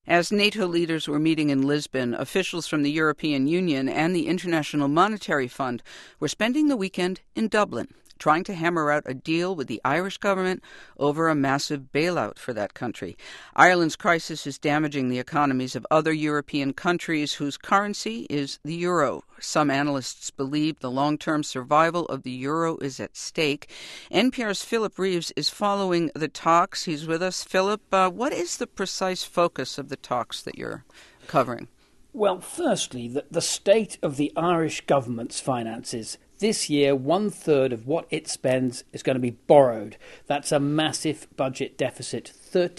As NATO leaders were meeting in Lisbon, officials from the European Union and the International Monetary Fund were spending the weekend in Dublin, trying to hammer out a deal with the Irish government over a massive bailout for that country. Ireland's crisis is damaging the economies of other European countries whose currency is the euro. Some analysts believe the long-term survival of the euro is at stake. NPR's Philip Reeves is following the talks. He's with us. Philip, what is the precise focus of the talks that you're covering? Well, firstly, the state of the Irish government's finances. This year, 1/3 of what it spends is going to be borrowed. That's a massive budget deficit,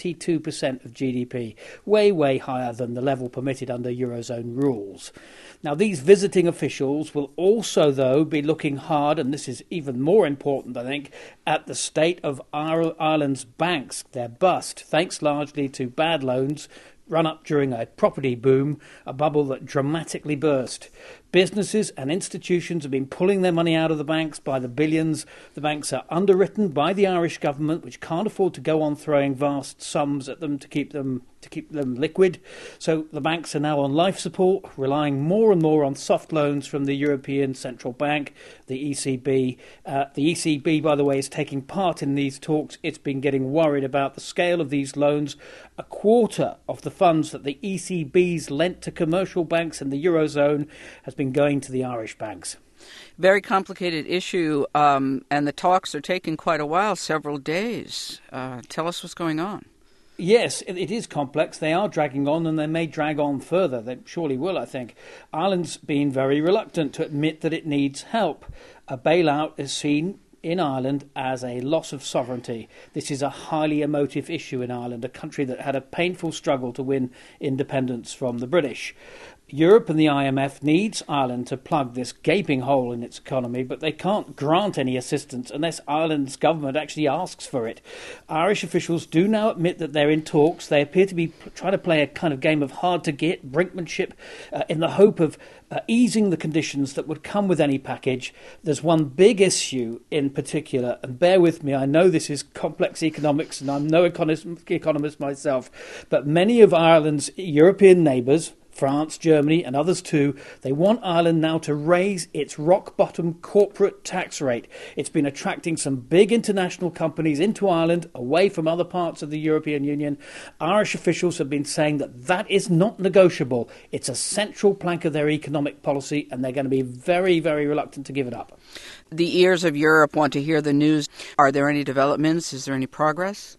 32% of GDP, way, way higher than the level permitted under Eurozone rules. Now, these visiting officials will also, though, be looking hard, and this is even more important, I think, at the state of Ireland's banks. They're bust, thanks largely to bad loans run up during a property boom, a bubble that dramatically burst. Businesses and institutions have been pulling their money out of the banks by the billions. The banks are underwritten by the Irish government, which can't afford to go on throwing vast sums at them to keep them liquid. So the banks are now on life support, relying more and more on soft loans from the European Central Bank, the ECB. The ECB, by the way, is taking part in these talks. It's been getting worried about the scale of these loans. A quarter of the funds that the ECB's lent to commercial banks in the Eurozone has been going to the Irish banks. Very complicated issue, and the talks are taking quite a while, several days. Tell us what's going on. Yes, it is complex. They are dragging on, and they may drag on further. They surely will, I think. Ireland's been very reluctant to admit that it needs help. A bailout is seen in Ireland as a loss of sovereignty. This is a highly emotive issue in Ireland, a country that had a painful struggle to win independence from the British. Europe and the IMF needs Ireland to plug this gaping hole in its economy, but they can't grant any assistance unless Ireland's government actually asks for it. Irish officials do now admit that they're in talks. They appear to be trying to play a kind of game of hard-to-get, brinkmanship, in the hope of easing the conditions that would come with any package. There's one big issue in particular, and bear with me, I know this is complex economics, and I'm no economist myself, but many of Ireland's European neighbours, France, Germany and others too, they want Ireland now to raise its rock-bottom corporate tax rate. It's been attracting some big international companies into Ireland, away from other parts of the European Union. Irish officials have been saying that that is not negotiable. It's a central plank of their economic policy, and they're going to be very, very reluctant to give it up. The ears of Europe want to hear the news. Are there any developments? Is there any progress?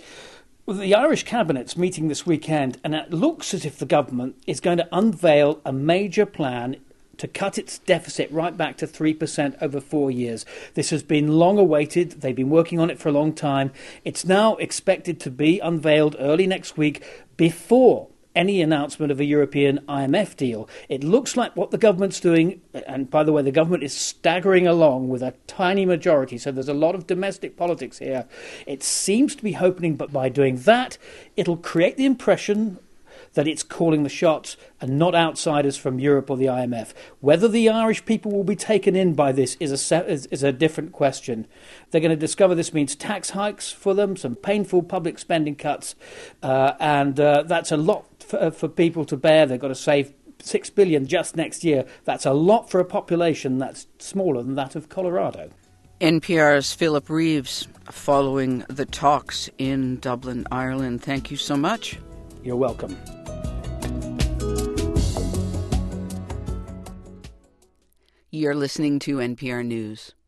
Well, the Irish Cabinet's meeting this weekend, and it looks as if the government is going to unveil a major plan to cut its deficit right back to 3% over 4 years. This has been long awaited. They've been working on it for a long time. It's now expected to be unveiled early next week before any announcement of a European IMF deal. It looks like what the government's doing, and by the way, the government is staggering along with a tiny majority, so there's a lot of domestic politics here. It seems to be hoping, but by doing that, it'll create the impression that it's calling the shots and not outsiders from Europe or the IMF. Whether the Irish people will be taken in by this is a different question. They're going to discover this means tax hikes for them, some painful public spending cuts, and that's a lot for people to bear. They've got to save $6 billion just next year. That's a lot for a population that's smaller than that of Colorado. NPR's Philip Reeves following the talks in Dublin, Ireland. Thank you so much. You're welcome. You're listening to NPR News.